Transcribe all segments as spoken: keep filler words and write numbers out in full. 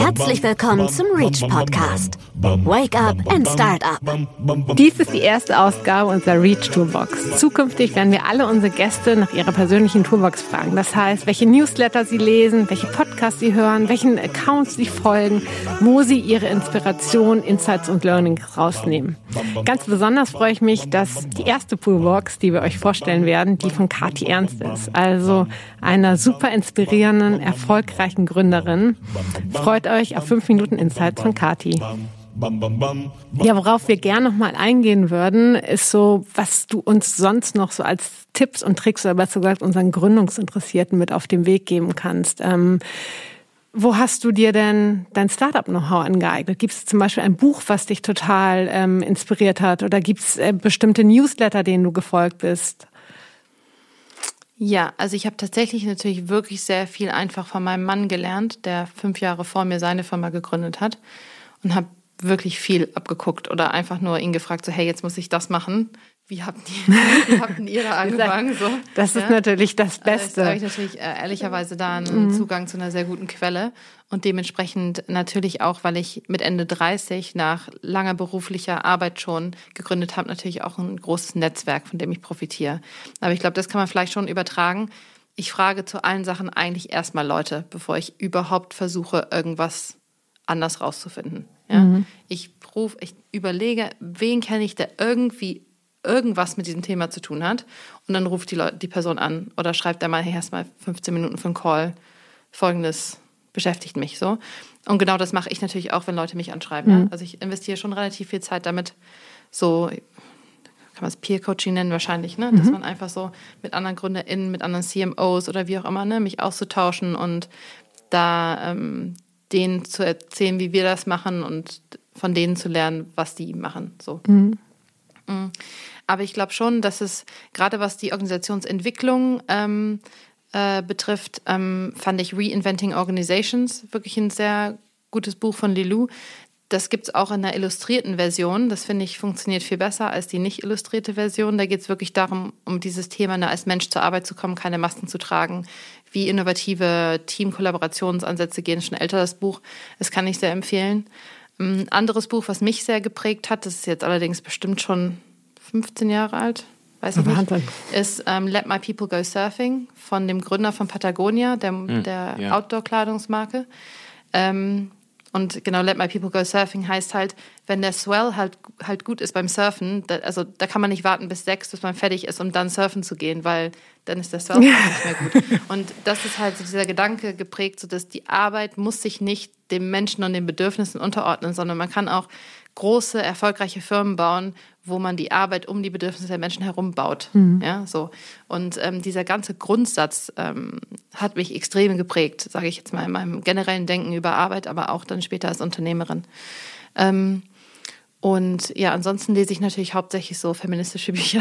Herzlich willkommen zum Reach Podcast. Wake up and start up. Dies ist die erste Ausgabe unserer Reach Toolbox. Zukünftig werden wir alle unsere Gäste nach ihrer persönlichen Toolbox fragen. Das heißt, welche Newsletter sie lesen, welche Podcasts sie hören, welchen Accounts sie folgen, wo sie ihre Inspiration, Insights und Learnings rausnehmen. Ganz besonders freue ich mich, dass die erste Toolbox, die wir euch vorstellen werden, die von Kathi Ernst ist. Also einer super inspirierenden, erfolgreichen Gründerin. Freut euch auf fünf Minuten Insights von Kathi. Ja, worauf wir gerne noch mal eingehen würden, ist so, was du uns sonst noch so als Tipps und Tricks oder besser gesagt unseren Gründungsinteressierten mit auf den Weg geben kannst. Ähm, wo hast du dir denn dein Startup-Know-how angeeignet? Gibt es zum Beispiel ein Buch, was dich total ähm, inspiriert hat? Oder gibt es äh, bestimmte Newsletter, denen du gefolgt bist? Ja, also ich habe tatsächlich natürlich wirklich sehr viel einfach von meinem Mann gelernt, der fünf Jahre vor mir seine Firma gegründet hat, und habe wirklich viel abgeguckt oder einfach nur ihn gefragt, so hey, jetzt muss ich das machen. Wie habt ihr, wie habt ihr da angefangen? So, das ist ja natürlich das Beste. Also ich habe natürlich äh, ehrlicherweise da einen mhm. Zugang zu einer sehr guten Quelle und dementsprechend natürlich auch, weil ich mit Ende dreißig nach langer beruflicher Arbeit schon gegründet habe, natürlich auch ein großes Netzwerk, von dem ich profitiere. Aber ich glaube, das kann man vielleicht schon übertragen. Ich frage zu allen Sachen eigentlich erstmal Leute, bevor ich überhaupt versuche, irgendwas anders rauszufinden. Ja? Mhm. Ich ruf, ich überlege, wen kenne ich, der irgendwie irgendwas mit diesem Thema zu tun hat, und dann ruft die, Leute, die Person an oder schreibt da mal, hey, erst mal fünfzehn Minuten für einen Call, folgendes beschäftigt mich so. Und genau das mache ich natürlich auch, wenn Leute mich anschreiben. Mhm. Ja? Also ich investiere schon relativ viel Zeit damit, so kann man es Peer-Coaching nennen wahrscheinlich, ne? Mhm. Dass man einfach so mit anderen GründerInnen, mit anderen C M Os oder wie auch immer, ne, mich auszutauschen und da ähm, denen zu erzählen, wie wir das machen und von denen zu lernen, was die machen. So. Mhm. Mhm. Aber ich glaube schon, dass es, gerade was die Organisationsentwicklung ähm, äh, betrifft, ähm, fand ich Reinventing Organizations wirklich ein sehr gutes Buch von Lilou. Das gibt es auch in der illustrierten Version. Das finde ich funktioniert viel besser als die nicht illustrierte Version. Da geht es wirklich darum, um dieses Thema, ne, als Mensch zur Arbeit zu kommen, keine Masken zu tragen, wie innovative Team-Kollaborationsansätze gehen. Schon älter das Buch. Das kann ich sehr empfehlen. Ein anderes Buch, was mich sehr geprägt hat, das ist jetzt allerdings bestimmt schon fünfzehn Jahre alt, weiß ich nicht, ist ähm, Let My People Go Surfing von dem Gründer von Patagonia, der, mhm, der ja. Outdoor-Kleidungsmarke. Ähm, und genau, Let My People Go Surfing heißt halt, wenn der Swell halt, halt gut ist beim Surfen, da, also da kann man nicht warten bis sechs, bis man fertig ist, um dann surfen zu gehen, weil dann ist der Swell ja. nicht mehr gut. Und das ist halt so dieser Gedanke geprägt, so dass die Arbeit muss sich nicht dem Menschen und den Bedürfnissen unterordnen, sondern man kann auch große, erfolgreiche Firmen bauen, wo man die Arbeit um die Bedürfnisse der Menschen herum baut. Mhm. Ja, so. Und ähm, dieser ganze Grundsatz ähm, hat mich extrem geprägt, sage ich jetzt mal, in meinem generellen Denken über Arbeit, aber auch dann später als Unternehmerin. Ähm, und ja, ansonsten lese ich natürlich hauptsächlich so feministische Bücher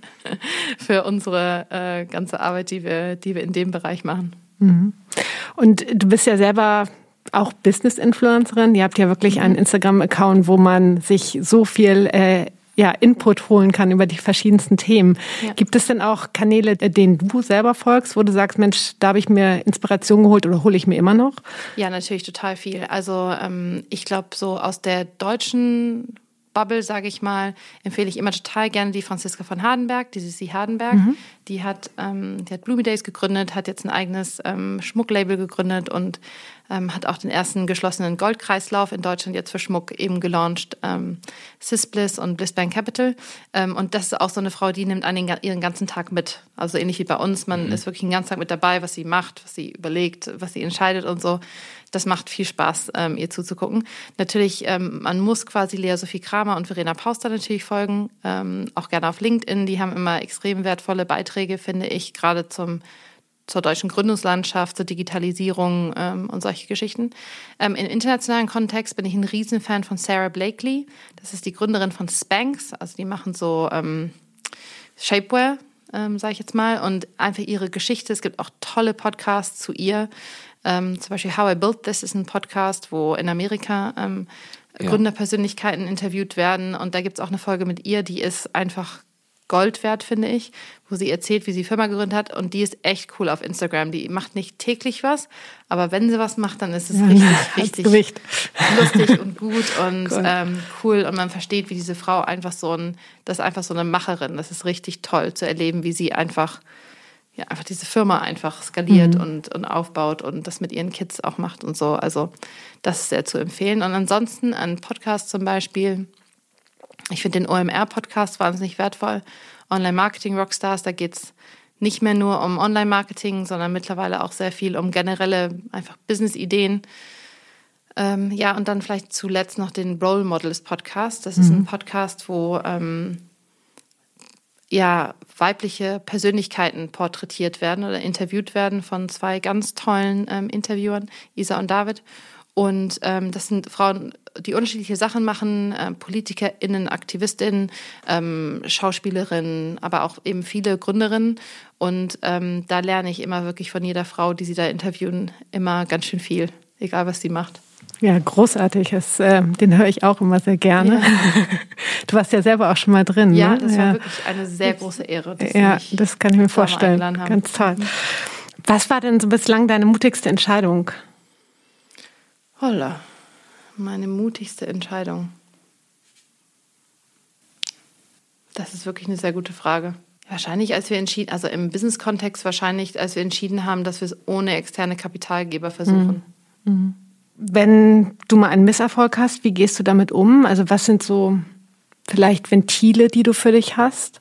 für unsere äh, ganze Arbeit, die wir, die wir in dem Bereich machen. Mhm. Und du bist ja selber auch Business-Influencerin. Ihr habt ja wirklich einen Instagram-Account, wo man sich so viel äh, ja, Input holen kann über die verschiedensten Themen. Ja. Gibt es denn auch Kanäle, denen du selber folgst, wo du sagst, Mensch, da habe ich mir Inspiration geholt oder hole ich mir immer noch? Ja, natürlich total viel. Also ähm, ich glaube, so aus der deutschen Bubble, sage ich mal, empfehle ich immer total gerne die Franziska von Hardenberg, die Sissi Hardenberg. Mhm. Die hat, ähm, die hat Bloomy Days gegründet, hat jetzt ein eigenes ähm, Schmucklabel gegründet und ähm, hat auch den ersten geschlossenen Goldkreislauf in Deutschland jetzt für Schmuck eben gelauncht, ähm, Sisbliss und Blissbank Capital. Ähm, und das ist auch so eine Frau, die nimmt einen ihren ganzen Tag mit. Also ähnlich wie bei uns, man mhm. ist wirklich den ganzen Tag mit dabei, was sie macht, was sie überlegt, was sie entscheidet und so. Das macht viel Spaß, ähm, ihr zuzugucken. Natürlich, ähm, man muss quasi Lea Sophie Kramer und Verena Pauster natürlich folgen, ähm, auch gerne auf LinkedIn. Die haben immer extrem wertvolle Beiträge, finde ich, gerade zum zur deutschen Gründungslandschaft, zur Digitalisierung ähm, und solche Geschichten. Ähm, im internationalen Kontext bin ich ein Riesenfan von Sarah Blakely. Das ist die Gründerin von Spanx. Also die machen so ähm, Shapewear, ähm, sage ich jetzt mal. Und einfach ihre Geschichte. Es gibt auch tolle Podcasts zu ihr. Ähm, zum Beispiel How I Built This ist ein Podcast, wo in Amerika ähm, ja. Gründerpersönlichkeiten interviewt werden. Und da gibt es auch eine Folge mit ihr, die ist einfach Gold wert, finde ich, wo sie erzählt, wie sie die Firma gegründet hat. Und die ist echt cool auf Instagram. Die macht nicht täglich was, aber wenn sie was macht, dann ist es ja, richtig, richtig lustig und gut und cool. Ähm, cool. Und man versteht, wie diese Frau einfach so ein, das ist einfach so eine Macherin. Das ist richtig toll zu erleben, wie sie einfach, ja, einfach diese Firma einfach skaliert mhm. und, und aufbaut und das mit ihren Kids auch macht und so. Also das ist sehr zu empfehlen. Und ansonsten ein Podcast zum Beispiel. Ich finde den O M R-Podcast wahnsinnig wertvoll. Online-Marketing-Rockstars, da geht es nicht mehr nur um Online-Marketing, sondern mittlerweile auch sehr viel um generelle einfach Business-Ideen. Ähm, ja, und dann vielleicht zuletzt noch den Role Models-Podcast. Das ist mhm. ein Podcast, wo ähm, ja, weibliche Persönlichkeiten porträtiert werden oder interviewt werden von zwei ganz tollen ähm, Interviewern, Isa und David. Und ähm, das sind Frauen, die unterschiedliche Sachen machen, äh, PolitikerInnen, AktivistInnen, ähm, Schauspielerinnen, aber auch eben viele Gründerinnen. Und ähm, da lerne ich immer wirklich von jeder Frau, die sie da interviewen, immer ganz schön viel, egal was sie macht. Ja, großartig. Das, äh, den höre ich auch immer sehr gerne. Ja. Du warst ja selber auch schon mal drin. Ja, ne? das ja. war wirklich eine sehr große Ehre. Dass ja, das kann ich mir vorstellen. Ganz toll. Was war denn so bislang deine mutigste Entscheidung? Holla, meine mutigste Entscheidung. Das ist wirklich eine sehr gute Frage. Wahrscheinlich, als wir entschieden, also im Business-Kontext wahrscheinlich, als wir entschieden haben, dass wir es ohne externe Kapitalgeber versuchen. Mhm. Wenn du mal einen Misserfolg hast, wie gehst du damit um? Also was sind so vielleicht Ventile, die du für dich hast?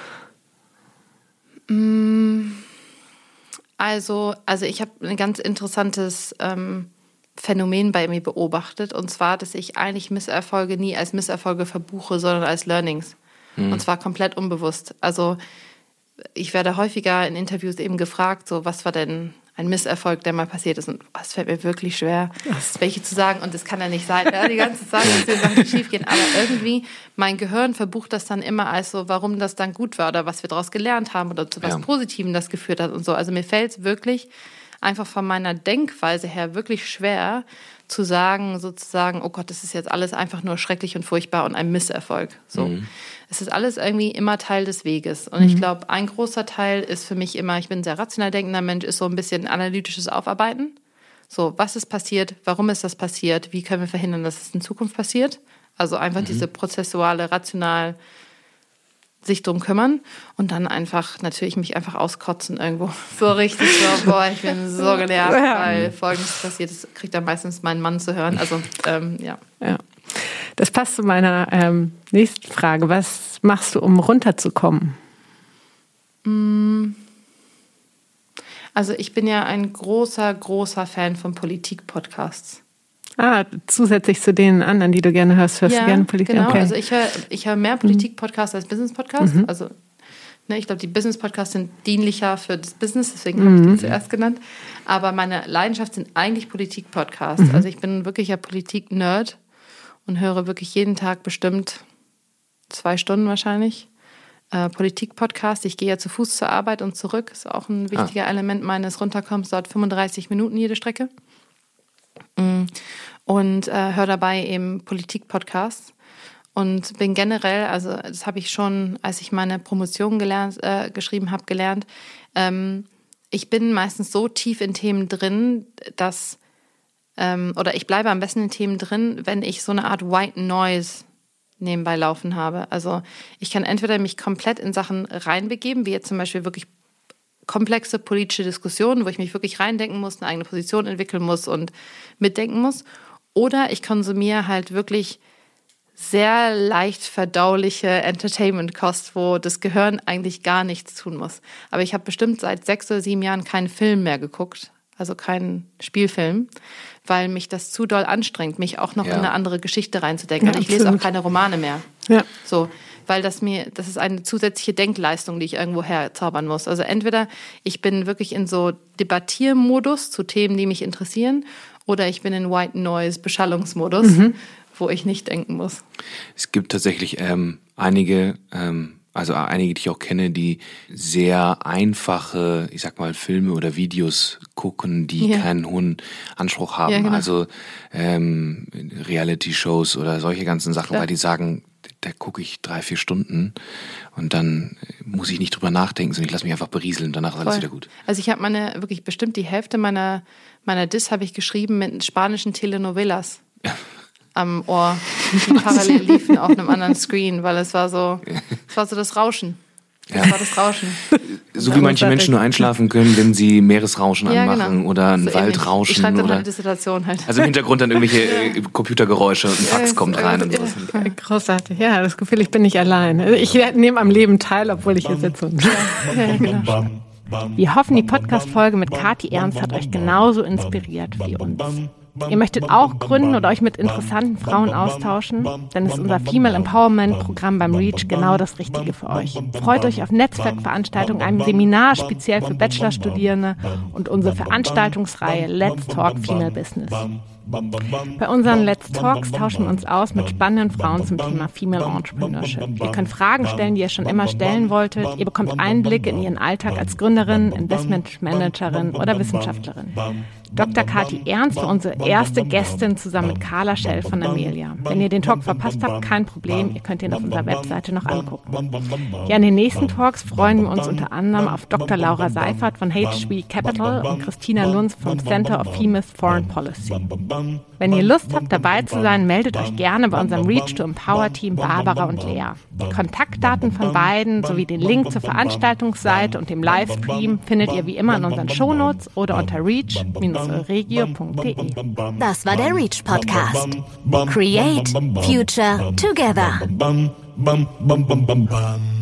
Also, also ich habe ein ganz interessantes ähm, Phänomen bei mir beobachtet. Und zwar, dass ich eigentlich Misserfolge nie als Misserfolge verbuche, sondern als Learnings. Mhm. Und zwar komplett unbewusst. Also ich werde häufiger in Interviews eben gefragt, so was war denn ein Misserfolg, der mal passiert ist. Und es fällt mir wirklich schwer, was? welche zu sagen. Und das kann ja nicht sein, ja, die ganze Zeit, dass die Sachen schief gehen. Aber irgendwie, mein Gehirn verbucht das dann immer als so, warum das dann gut war oder was wir daraus gelernt haben oder zu was ja. Positivem das geführt hat und so. Also mir fällt es wirklich einfach von meiner Denkweise her wirklich schwer zu sagen, sozusagen, oh Gott, das ist jetzt alles einfach nur schrecklich und furchtbar und ein Misserfolg. So. Mhm. Es ist alles irgendwie immer Teil des Weges. Und mhm. ich glaube, ein großer Teil ist für mich immer, ich bin ein sehr rational denkender Mensch, ist so ein bisschen analytisches Aufarbeiten. So, was ist passiert? Warum ist das passiert? Wie können wir verhindern, dass es in Zukunft passiert? Also einfach mhm. diese prozessuale, rational sich drum kümmern und dann einfach natürlich mich einfach auskotzen irgendwo. So richtig so, boah, ich bin so genervt, weil Folgendes passiert ist, kriegt dann meistens mein Mann zu hören. Also, ähm, ja. ja. Das passt zu meiner ähm, nächsten Frage. Was machst du, um runterzukommen? Also ich bin ja ein großer, großer Fan von Politik-Podcasts. Ah, zusätzlich zu den anderen, die du gerne hörst, hörst ja, du gerne Politik? Genau, okay. Also ich höre ich hör mehr Politik-Podcasts mhm. als Business-Podcasts. Mhm. Also ne, ich glaube, die Business-Podcasts sind dienlicher für das Business, deswegen mhm. habe ich die zuerst genannt. Aber meine Leidenschaft sind eigentlich Politik-Podcasts. Mhm. Also ich bin wirklich ein Politik-Nerd und höre wirklich jeden Tag bestimmt zwei Stunden wahrscheinlich äh, Politik-Podcast. Ich gehe ja zu Fuß zur Arbeit und zurück. Ist auch ein wichtiger ah. Element meines Runterkommens. Dauert fünfunddreißig Minuten jede Strecke. Und äh, höre dabei eben Politik-Podcasts. Und bin generell, also das habe ich schon, als ich meine Promotion gelernt, äh, geschrieben habe, gelernt, ähm, ich bin meistens so tief in Themen drin, dass Ähm, oder ich bleibe am besten in Themen drin, wenn ich so eine Art White Noise nebenbei laufen habe. Also ich kann entweder mich komplett in Sachen reinbegeben, wie jetzt zum Beispiel wirklich komplexe politische Diskussionen, wo ich mich wirklich reindenken muss, eine eigene Position entwickeln muss und mitdenken muss. Oder ich konsumiere halt wirklich sehr leicht verdauliche Entertainment-Kost, wo das Gehirn eigentlich gar nichts tun muss. Aber ich habe bestimmt seit sechs oder sieben Jahren keinen Film mehr geguckt, also keinen Spielfilm, weil mich das zu doll anstrengt, mich auch noch ja. in eine andere Geschichte reinzudenken. Ja, und ich lese auch keine Romane mehr. Ja. So, weil das mir, das ist eine zusätzliche Denkleistung, die ich irgendwo herzaubern muss. Also entweder ich bin wirklich in so Debattiermodus zu Themen, die mich interessieren, oder ich bin in White Noise Beschallungsmodus, mhm. wo ich nicht denken muss. Es gibt tatsächlich ähm, einige ähm Also einige, die ich auch kenne, die sehr einfache, ich sag mal, Filme oder Videos gucken, die ja. keinen hohen Anspruch haben. Ja, genau. Also ähm, Reality-Shows oder solche ganzen Sachen, Klar. weil die sagen, da gucke ich drei, vier Stunden und dann muss ich nicht drüber nachdenken, sondern ich lasse mich einfach berieseln und danach ist alles wieder gut. Also ich habe meine, wirklich bestimmt die Hälfte meiner, meiner Diss habe ich geschrieben mit spanischen Telenovelas ja. am Ohr, die parallel liefen auf einem anderen Screen, weil es war so, es war so das Rauschen. Das ja. war das Rauschen. So wie manche Menschen nur einschlafen können, wenn sie Meeresrauschen ja, anmachen genau. oder ein so Waldrauschen. Ich schreibe dann oder meine Dissertation halt. Also im Hintergrund dann irgendwelche ja. Computergeräusche und ein Fax ja, kommt rein. Ja. Und sowas. Ja, großartig. Ja, das Gefühl, ich bin nicht allein. Ich nehme am Leben teil, obwohl ich hier sitze. Und ja, genau. Wir hoffen, die Podcast-Folge mit Kathi Ernst hat euch genauso inspiriert wie uns. Ihr möchtet auch gründen oder euch mit interessanten Frauen austauschen? Dann ist unser Female Empowerment Programm beim REACH genau das Richtige für euch. Freut euch auf Netzwerkveranstaltungen, einem Seminar speziell für Bachelorstudierende und unsere Veranstaltungsreihe Let's Talk Female Business. Bei unseren Let's Talks tauschen wir uns aus mit spannenden Frauen zum Thema Female Entrepreneurship. Ihr könnt Fragen stellen, die ihr schon immer stellen wolltet. Ihr bekommt Einblicke in ihren Alltag als Gründerin, Investmentmanagerin oder Wissenschaftlerin. Doktor Kathi Ernst war unsere erste Gästin zusammen mit Carla Schell von Amelia. Wenn ihr den Talk verpasst habt, kein Problem, ihr könnt ihn auf unserer Webseite noch angucken. Ja, in den nächsten Talks freuen wir uns unter anderem auf Doktor Laura Seifert von H V Capital und Christina Lunz vom Center of Female Foreign Policy. Wenn ihr Lust habt, dabei zu sein, meldet euch gerne bei unserem Reach to Empower Team Barbara und Lea. Die Kontaktdaten von beiden sowie den Link zur Veranstaltungsseite und dem Livestream findet ihr wie immer in unseren Shownotes oder unter reach Bindestrich euregio Punkt de. Das war der REACH Podcast. Create Future Together.